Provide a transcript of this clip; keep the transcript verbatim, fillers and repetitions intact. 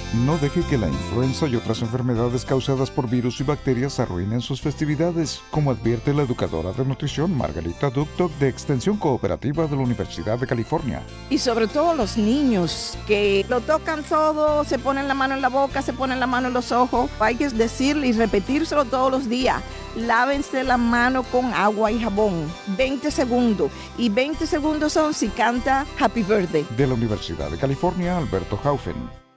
No deje que la influenza y otras enfermedades causadas por virus y bacterias arruinen sus festividades, como advierte la educadora de nutrición Margarita Duktok de Extensión Cooperativa de la Universidad de California. Y sobre todo los niños, que lo tocan todo, se ponen la mano en la boca, se ponen la mano en los ojos. Hay que decirle y repetírselo todos los días. Lávense la mano con agua y jabón. veinte segundos. Y veinte segundos son si canta Happy Birthday. De la Universidad de California, Alberto Haufen.